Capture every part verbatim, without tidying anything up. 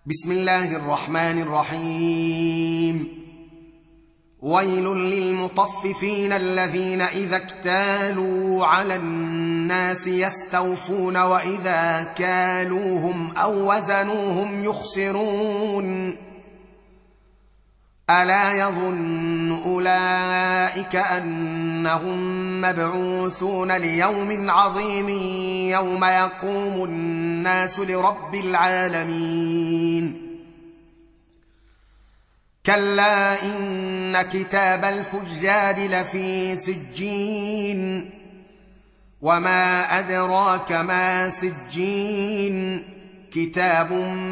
بسم الله الرحمن الرحيم. ويل للمطففين الذين إذا اكتالوا على الناس يستوفون وإذا كالوهم أو وزنوهم يخسرون. ألا يظن أولئك أنهم مبعوثون ليوم عظيم يوم يقوم الناس لرب العالمين. كلا إن كتاب الفجار لفي سجين وما أدراك ما سجين كتاب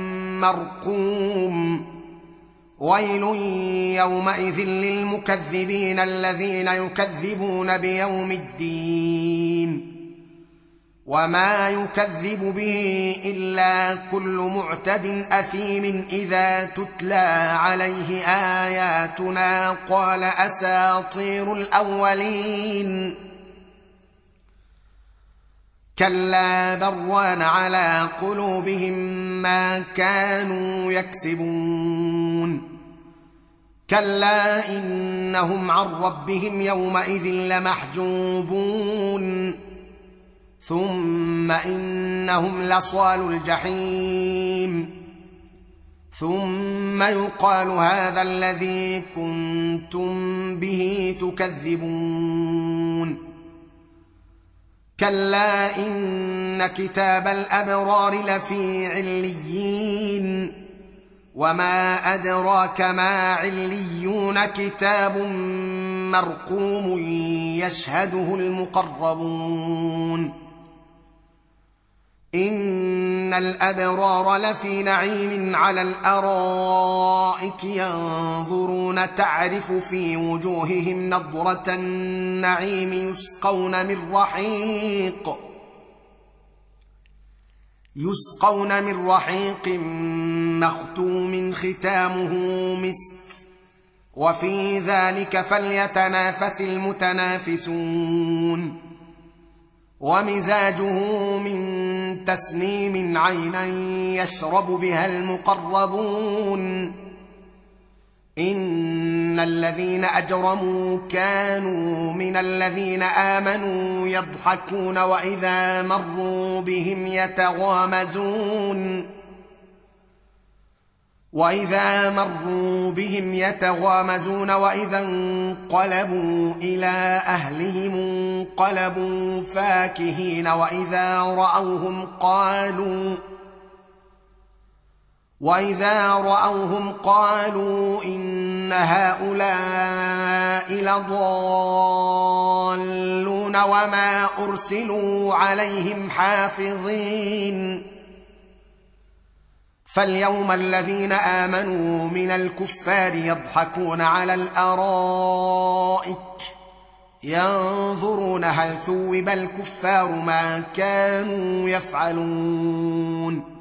مرقوم. ويل يومئذ للمكذبين الذين يكذبون بيوم الدين وما يكذب به إلا كل معتد أثيم إذا تتلى عليه آياتنا قال أساطير الأولين. كلا بران على قلوبهم ما كانوا يكسبون. كلا إنهم عن ربهم يومئذ لمحجوبون ثم إنهم لصال الجحيم ثم يقال هذا الذي كنتم به تكذبون. كلا إن كتاب الأبرار لفي عليين وما أدراك ما عليون كتاب مرقوم يشهده المقربون. إن الأبرار لفي نعيم على الأرائك ينظرون تعرف في وجوههم نضرة النعيم يسقون من رحيق يسقون من رحيق مختوم ختامه مسك وفي ذلك فليتنافس المتنافسون. ومزاجه من تسنيم عينا يشرب بها المقربون. إن الذين أجرموا كانوا من الذين آمنوا يضحكون وإذا مروا بهم يتغامزون وإذا مروا بهم يتغامزون وإذا انقلبوا إلى أهلهم انقلبوا فاكهين وإذا رأوهم قالوا وإذا رأوهم قالوا إن هؤلاء لضالون وما أرسلوا عليهم حافظين. فاليوم الذين آمنوا من الكفار يضحكون على الأرائك ينظرون هل ثوب الكفار ما كانوا يفعلون.